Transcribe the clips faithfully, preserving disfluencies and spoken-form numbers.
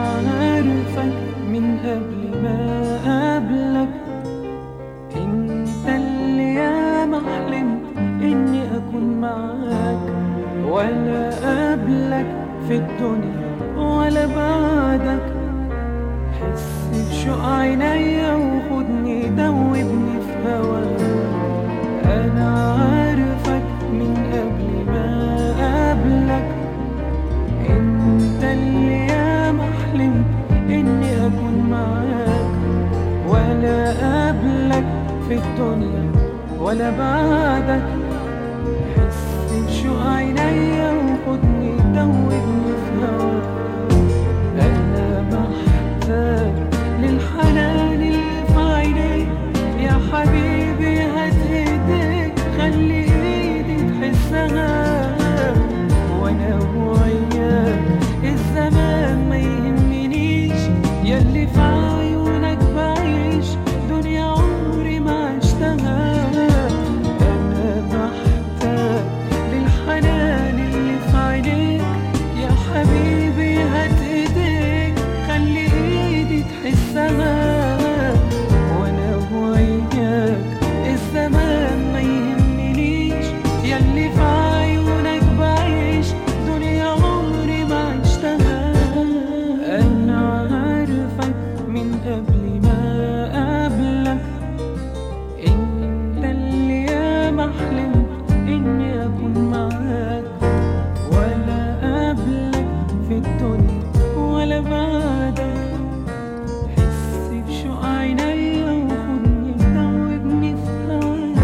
عارفك من قبل ما قابلك، انت اللي ياما حلمت اني اكون معاك، ولا قبلك في الدنيا ولا بعدك. حس بشوق عينيا وخدني دوبني في هواك. انا عارفك من قبل ما قابلك، انت اللي ياما حلمت اني اكون معاك، ولا قبلك في الدنيا ولا بعدك. حس بشوق عينيا وخدني دوبني في هواك. انا محتاج للحنان اللي في عينيك يا حبيبي، هات ايديك خلي ايدي تحسها، وانا وياك الزمان ما يهمنيش، ياللي في عيونك بعيش دنيا عمري ما عشتها. انا محتاج للحنان اللي في عينيك يا حبيبي، هات ايديك خلي ايدي تحسها، وانا وياك الزمان ما يهمنيش، ياللي في عيونك بعيش دنيا عمري ما عشتها. انا عارفك من قبل ما قابلك، انت اللي ياما حلمت اني اكون معاك، ولا قبلك في الدنيا ولا بعدك. حس بشوق عينيا وخدني دوبني في هواك.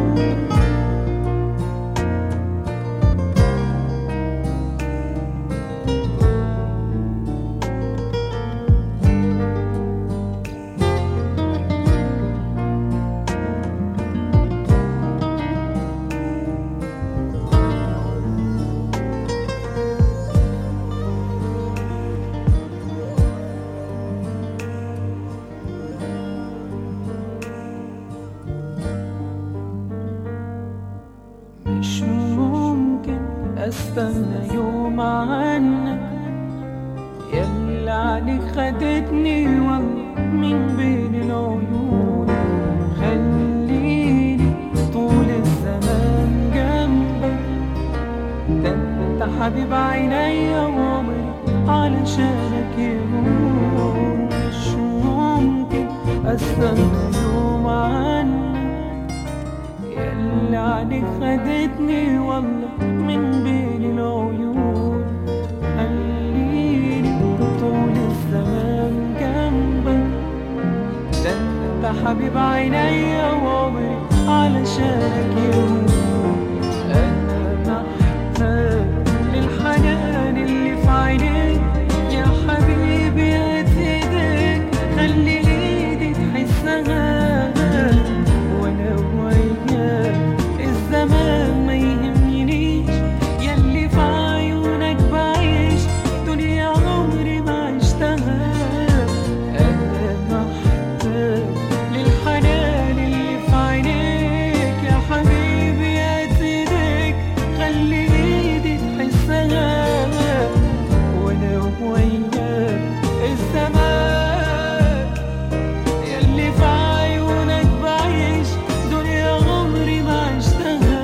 مش ممكن استنى يوم عنك، ياللي عليك خدتني والله من بين العيون. خليني طول الزمان جنبك، ده انت حبيب عينيا وعمري علشانك يهون. مش ممكن استنى يوم عنك، ياللي عليك خدتني والله من بين العيون. خليني طول الزمان جنبك، ده انت حبيب عينيا وعمري علشانك يهون. انا محتاج للحنان اللي في عينيك يا حبيبي، هات ايديك خلي ايدي تحسها، وانا وياك الزمان ما يهمنيش، ياللي في عيونك بعيش دنيا عمري ما عشتها. انا محتاج للحنان اللي في عينيك يا حبيبي، هات ايديك خلي ايدي تحسها، وانا وياك الزمان ياللي في عيونك بعيش دنيا عمري ما عشتها.